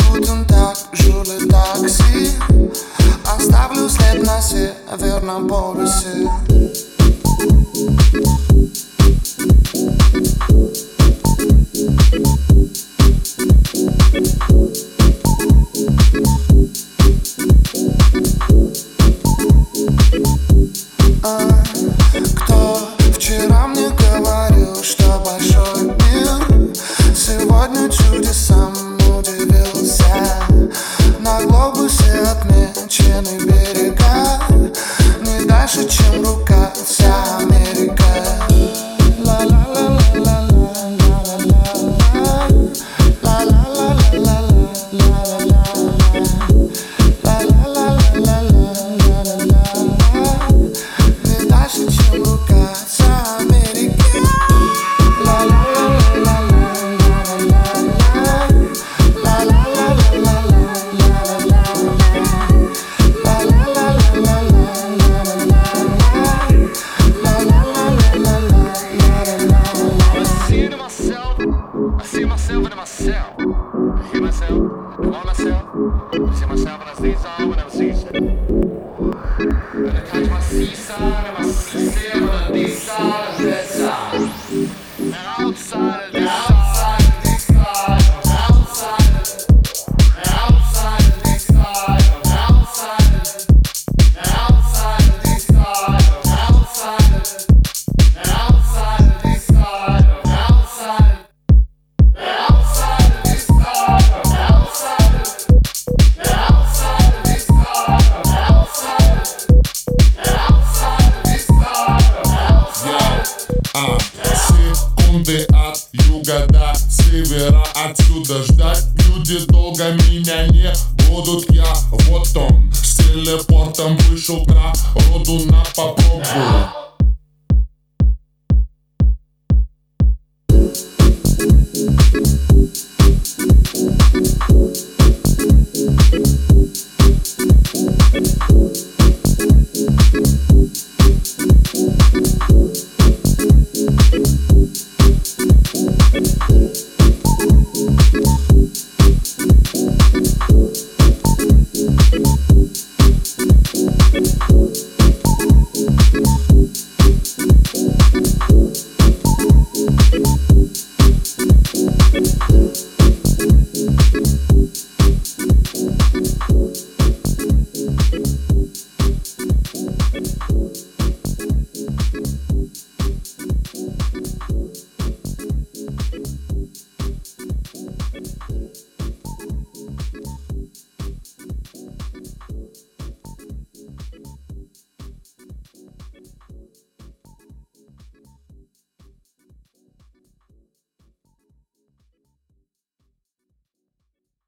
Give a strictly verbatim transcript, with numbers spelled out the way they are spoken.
Путин так, жули такси. Оставлю след на Северном полюсе. А, кто вчера мне говорил, что большой мир сегодня чудесам удивился? На глобусе отмечены берега, не дальше, чем рука вся Америка. I see myself in myself. I hear myself, I want myself. I see myself and I see someone when I see it. And I catch my seaside and my seaside and my this side and that side. And outside of this side, this side, outside of it. And outside of this side, outside of it. And outside of this side, outside of it. And outside of this side, outside of it. А, секунды от юга до севера, отсюда ждать люди долго меня не будут. Я вот он, с телепортом вышел к народу на попробую.